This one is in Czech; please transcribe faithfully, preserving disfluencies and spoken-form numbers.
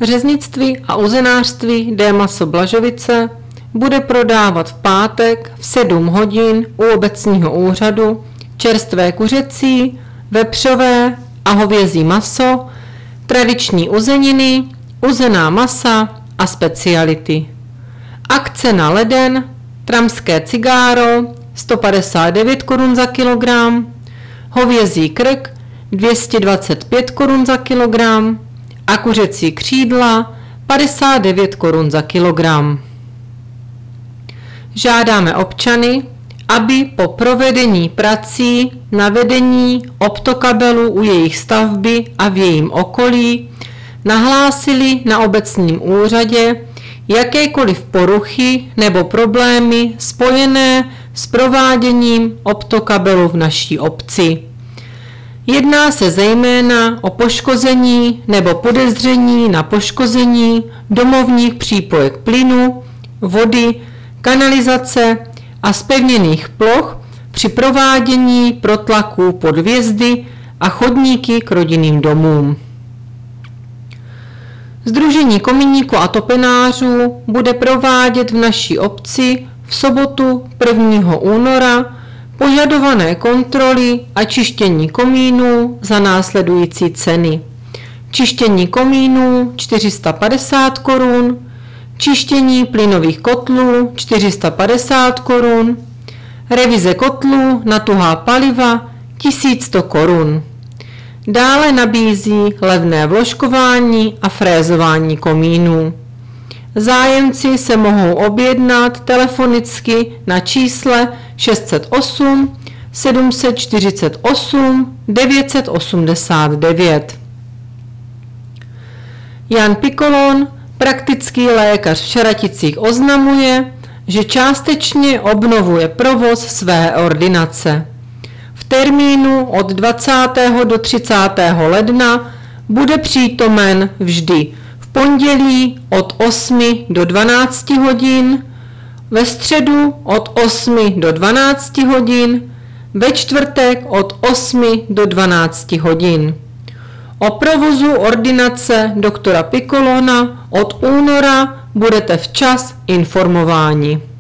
Řeznictví a uzenářství D. Maso Blažovice bude prodávat v pátek v sedm hodin u obecního úřadu čerstvé kuřecí, vepřové a hovězí maso, tradiční uzeniny, uzená masa a speciality. Akce na leden, tramské cigáro sto padesát devět korun za kilogram, hovězí krk dvě stě dvacet pět korun za kilogram a kuřecí křídla padesát devět korun za kilogram. Žádáme občany, aby po provedení prací na vedení optokabelu u jejich stavby a v jejím okolí nahlásili na obecním úřadě jakékoliv poruchy nebo problémy spojené s prováděním optokabelu v naší obci. Jedná se zejména o poškození nebo podezření na poškození domovních přípojek plynu, vody, kanalizace a zpevněných ploch při provádění protlaků pod vjezdy a chodníky k rodinným domům. Sdružení kominíků a topenářů bude provádět v naší obci v sobotu prvního února požadované kontroly a čištění komínů za následující ceny. Čištění komínů čtyři sta padesát korun, čištění plynových kotlů čtyři sta padesát korun, revize kotlů na tuhá paliva tisíc sto korun. Dále nabízí levné vložkování a frézování komínů. Zájemci se mohou objednat telefonicky na čísle šest set osm sedm set čtyřicet osm devět set osmdesát devět. Jan Pikolon, praktický lékař v Šaraticích, oznamuje, že částečně obnovuje provoz své ordinace. V termínu od dvacátého do třicátého ledna bude přítomen vždy v pondělí od osmi do dvanácti hodin, ve středu od osmi do dvanácti hodin, ve čtvrtek od osmi do dvanácti hodin. O provozu ordinace doktora Pikolona od února budete včas informováni.